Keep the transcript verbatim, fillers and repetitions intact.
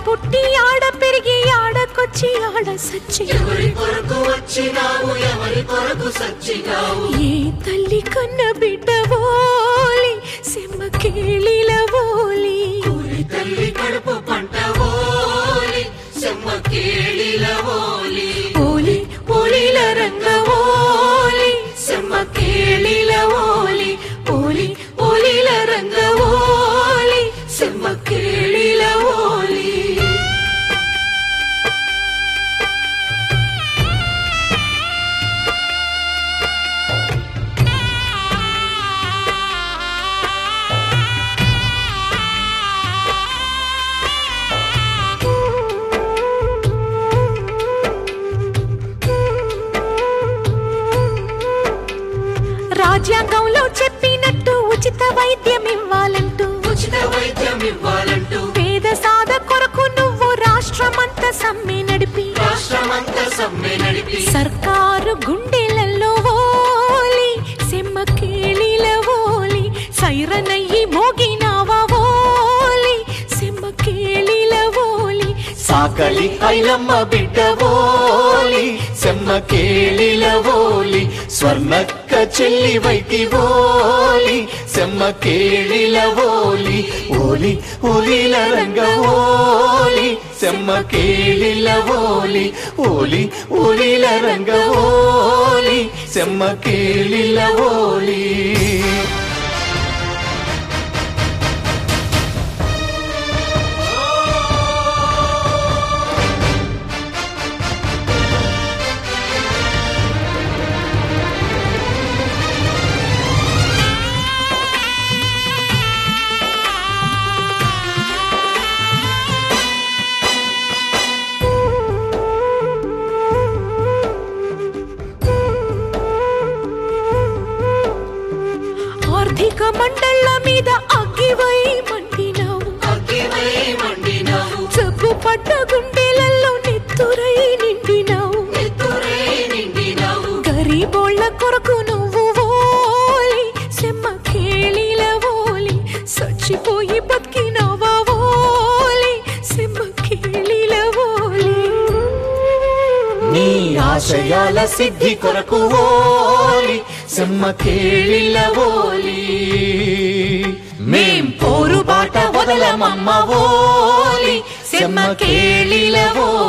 పుట్టి ఆడ పెరిగి ఆడకొచ్చి ఆడ సచ్చి ఎవరి కొరకు వచ్చినావు ఎవరి కొరకు సచ్చినావు ఏ తల్లి కన్న బిడ్డవోలి సెమ్మకేళిలవోలి కూలి తల్లి కడుపు పంటవోలి సెమ్మకేళిలవోలి ఓలి ఓలిల రంగవోలి సెమ్మకేళిలవోలి ఓలి ఓలిల రంగవోలి సెమ్మకేళిలవోలి రాజ్యాంగంలో చెప్పినట్టు ఉచిత వైద్యం ఇవ్వాలంటూ ఉచిత వైద్యం ఇవ్వాలంటూ పేద సాధ కొరకు నువ్వు రాష్ట్రమంతా సమ్మె నడిపి రాష్ట్రమంతా సమ్మె నడిపి సర్కారు గుండెలలో ఓలి సెమ్మకేళిలవోలి సైరనయ్యి మోగినావా ఓలి సెమ్మకేళిలవోలి సాకలి ఐలమ్మ బిడ్డవోలి సెమ్మకేళిలవోలి స్వర్ణక్క చెల్లి వైటివోలి సెమ్మకేళిలవోలి ఓలి ఓలిల రంగవోలి సెమ్మకేళిలవోలి ఓలి ఓలిల రంగవోలి సెమ్మకేళిలవోలి ఆర్థిక మండళ్ళ మీద అగ్గివై మండినావు అగ్గివై మండినావు జబ్బు పడ్డ గుండెలలో నెత్తురై నిండినావు నెత్తురై నిండినావు గరీబోళ్ళ కొరకు నువ్వు ఓలి సెమ్మకేళిలవోలి సచ్చిపోయి బతికినావా ఓలి సెమ్మకేళిలవోలి నీ ఆశయాల సిద్ధి కొరకు ఓలి సెమ్మకేళిలవోలి మేం పోరు బాట వదలమమ్మ ఓలి సెమ్మకేళిలవోలి